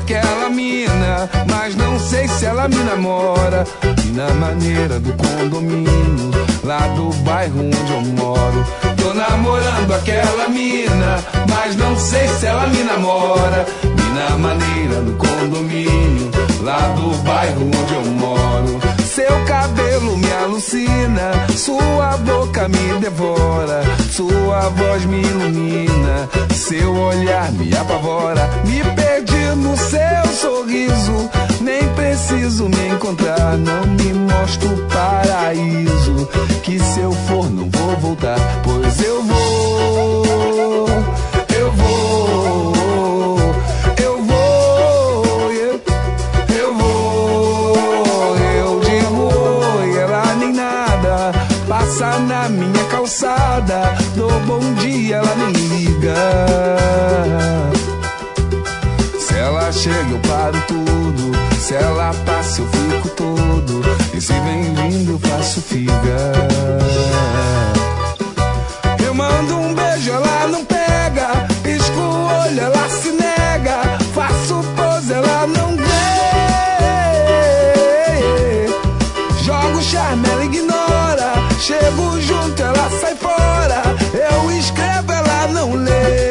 aquela mina, mas não sei se ela me namora. Mina maneira do condomínio, lá do bairro onde eu moro. Tô namorando aquela mina, mas não sei se ela me namora. Mina maneira do condomínio, lá do bairro onde eu moro. Seu cabelo me alucina, sua boca me devora, sua voz me ilumina, seu olhar me apavora. Me perdi no seu sorriso, nem preciso me encontrar. Não me mostra o paraíso, que se eu for não vou voltar. Pois eu vou, eu vou, eu vou, eu vou. Eu digo oi, ela nem nada, passa na minha calçada. Dou bom dia, ela nem liga. Se ela chega eu paro tudo, se ela passa eu fico todo, e se vem vindo eu faço figa. Eu mando um beijo, ela não pega, pisco o olho, ela se nega, faço pose, ela não vê. Jogo charme, ela ignora, chego junto, ela sai fora. Eu escrevo, ela não lê.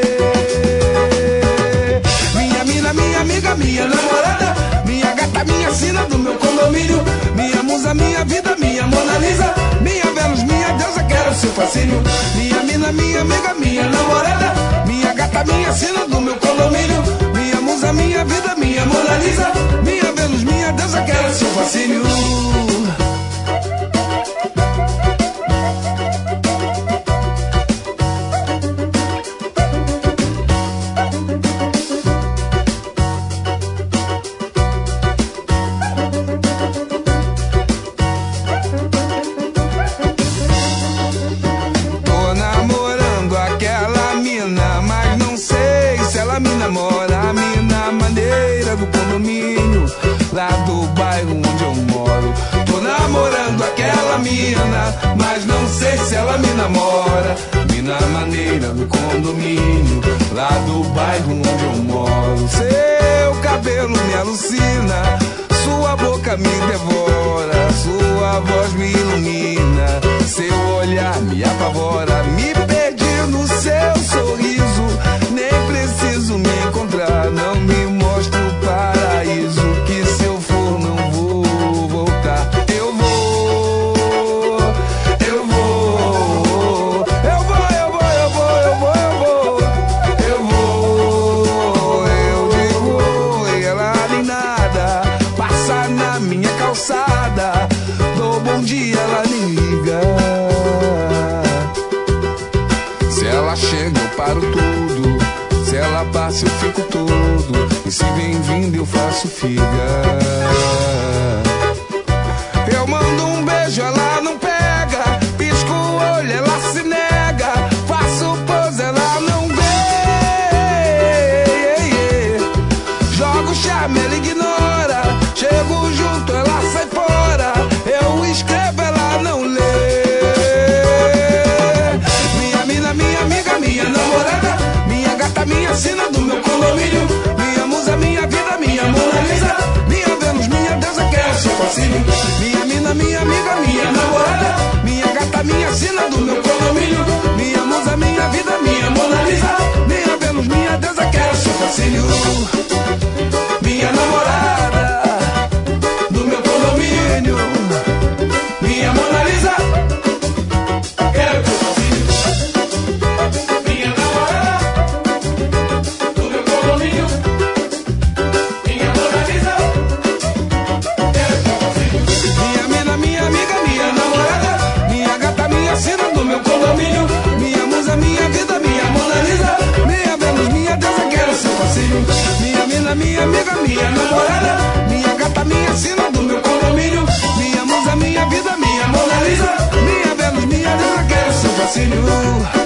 Minha mina, minha amiga, minha namorada, minha gata, minha sina do meu condomínio, minha musa, minha vida, minha Mona Lisa, minha Vênus, minha deusa, quero seu fascínio. Minha mina, minha amiga, minha namorada, minha gata, minha sina do meu condomínio, minha musa, minha vida, minha Mona Lisa, minha Vênus, minha deusa, quero seu fascínio. Lá do bairro onde eu moro. Tô namorando aquela mina, mas não sei se ela me namora. Mina maneira no condomínio, lá do bairro onde eu moro. Seu cabelo me alucina, sua boca me devora, sua voz me ilumina, seu olhar me apavora. Me perdi no seu sorriso, nem preciso me encontrar. Não me mostra o paraíso, que se eu for não vou voltar. Eu vou, eu vou, eu vou, eu vou, eu vou, eu vou, eu vou, eu vou. Eu digo oi, ela nem nada, passa na minha calçada. Dou bom dia, ela nem liga. Se ela chega eu paro tudo, se ela passa eu fico todo, e se vem vindo eu faço figa. Eu mando um beijo, ela não pega, pisco o olho, ela se nega, faço pose, ela não vê. Jogo charme, ela ignora, chego junto, ela sai fora. Eu escrevo, ela não lê. Minha mina, minha amiga, minha namorada, minha gata, minha sina do meu condomínio, minha musa, minha vida, minha Mona Lisa, minha Vênus, minha deusa, quero seu fascínio. Minha mina, minha amiga, minha namorada, minha gata, minha sina do meu condomínio, minha musa, minha vida, minha Mona Lisa, minha Vênus, minha deusa, quero seu fascínio. Minha namorada do meu condomínio, minha Mona Lisa, quero seu fascínio. Minha namorada do meu condomínio, minha Mona Lisa, quero seu fascínio. Minha mina, minha amiga, minha namorada, minha gata, minha sina do meu condomínio, minha musa, minha vida, minha Mona Lisa, minha Vênus, minha deusa, quero seu fascínio. Minha mina, minha amiga, minha namorada, minha gata, minha sina do meu condomínio, minha musa, minha vida, minha Mona Lisa, minha Vênus, minha deusa, quero seu fascínio.